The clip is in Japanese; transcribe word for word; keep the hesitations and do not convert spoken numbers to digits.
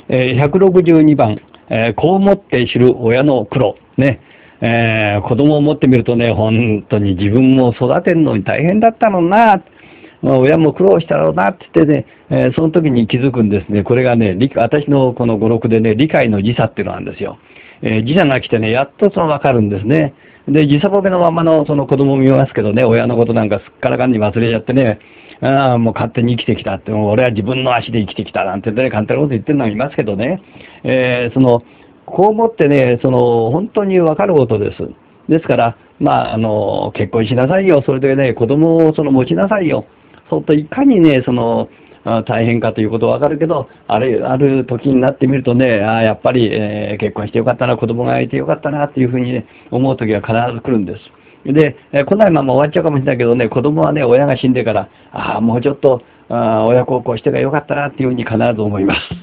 えー、ひゃくろくじゅうにばん、えー、こうもって知る親の苦労。ね。えー、子供を持ってみるとね、本当に自分も育てるのに大変だったのな、まあ、親も苦労したろうなって言ってね、えー、その時に気づくんですね。これがね、理私のこの語録でね、理解の時差っていうのなんですよ。えー、時差が来てね、やっとその分かるんですね。で、時差ボケのままのその子供を見ますけどね、親のことなんかすっからかんに忘れちゃってね、ああ、もう勝手に生きてきたって、もう俺は自分の足で生きてきたなんてね、簡単なこと言ってるのがいますけどね、えー、その、こう思ってね、その、本当に分かることです。ですから、まあ、あの、結婚しなさいよ、それでね、子供をその持ちなさいよ。そうといかにね、その、大変かということはわかるけど、ある、ある時になってみるとね、あやっぱり、えー、結婚してよかったな、子供がいてよかったな、っていうふうにね、思う時は必ず来るんです。で、えー、来ないまま終わっちゃうかもしれないけどね、子供はね、親が死んでから、ああ、もうちょっと、あ親孝行してがよかったな、っていうふうに必ず思います。